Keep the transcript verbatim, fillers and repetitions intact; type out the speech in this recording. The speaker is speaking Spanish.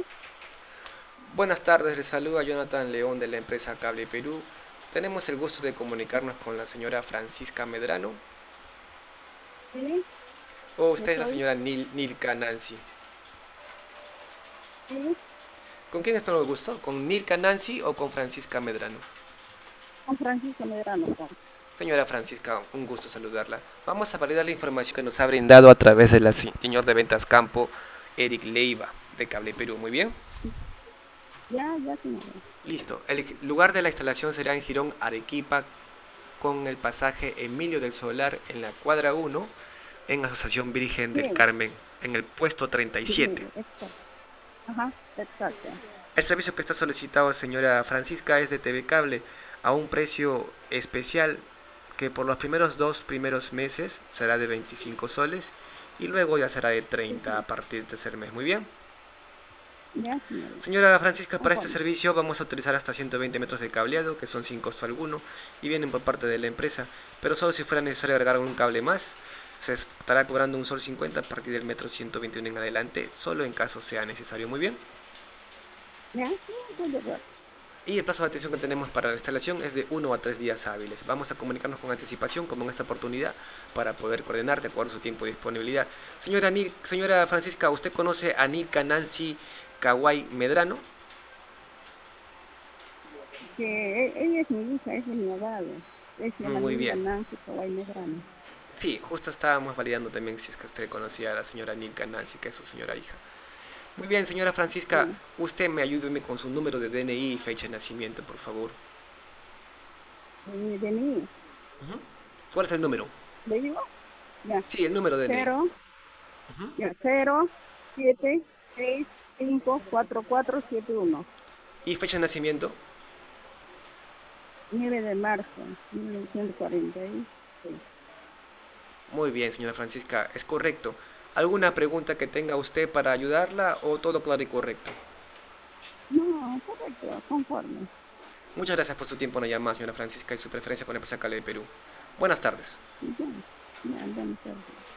Buenas tardes, les saluda Jonathan León de la empresa Cable Perú. Tenemos el gusto de comunicarnos con la señora Francisca Medrano. Sí, O yo usted es la soy. señora Nil, Nilka Nancy. Sí, ¿Con quién está el gusto? ¿Con Nilka Nancy o con Francisca Medrano? Juan Francisco Medrano. Juan. Señora Francisca, un gusto saludarla. Vamos a validar la información que nos ha brindado a través del señor de ventas campo, Eric Leiva, de Cable Perú. Muy bien. Ya, ya, señora. Listo. El lugar de la instalación será en Girón, Arequipa, con el pasaje Emilio del Solar en la cuadra uno, en Asociación Virgen del Sí, Carmen, en el puesto treinta y sí, siete. exacto. Ajá, exacto. El servicio que está solicitado, señora Francisca, es de T V Cable a un precio especial que por los primeros dos primeros meses será de veinticinco soles y luego ya será de Sí, treinta sí. a partir del tercer mes. Muy bien. Ya, señora. Señora Francisca, para este Conforme. servicio vamos a utilizar hasta ciento veinte metros de cableado, que son sin costo alguno, y vienen por parte de la empresa, pero solo si fuera necesario agregar un cable más, se estará cobrando un sol cincuenta a partir del metro ciento veintiuno en adelante, solo en caso sea necesario. Muy bien. Ya, sí, estoy de acuerdo. Y el plazo de atención que tenemos para la instalación es de uno a tres días hábiles. Vamos a comunicarnos con anticipación, como en esta oportunidad, para poder coordinar de acuerdo a su tiempo de disponibilidad. Señora, Nil, señora Francisca, ¿usted conoce a Nilka Nancy Kawai Medrano? Que e- ella es mi hija, esa es mi abogado. Ella se llama Muy Nilda bien. Nancy Kawai Medrano. Sí, justo estábamos validando también si es que usted conocía a la señora Nilka Nancy, que es su señora hija. Muy bien, señora Francisca, Sí. usted me ayúdeme con su número de D N I y fecha de nacimiento, por favor. De, de mí, Ujú. ¿Cuál es el número? ¿le digo? Ya. Sí, el número de D N I. Cero, Ujú. ya, cero, siete, seis, cinco, cuatro, cuatro, siete, uno. ¿Y fecha de nacimiento? Nueve de marzo, mil novecientos cuarenta y seis. Muy bien, señora Francisca, es correcto. ¿Alguna pregunta que tenga usted para ayudarla o todo claro y correcto? No, correcto, conforme. Muchas gracias por su tiempo en la llamada, señora Francisca, y su preferencia con la empresa Cale de Perú. Buenas tardes. Ya, ya, buenas tardes.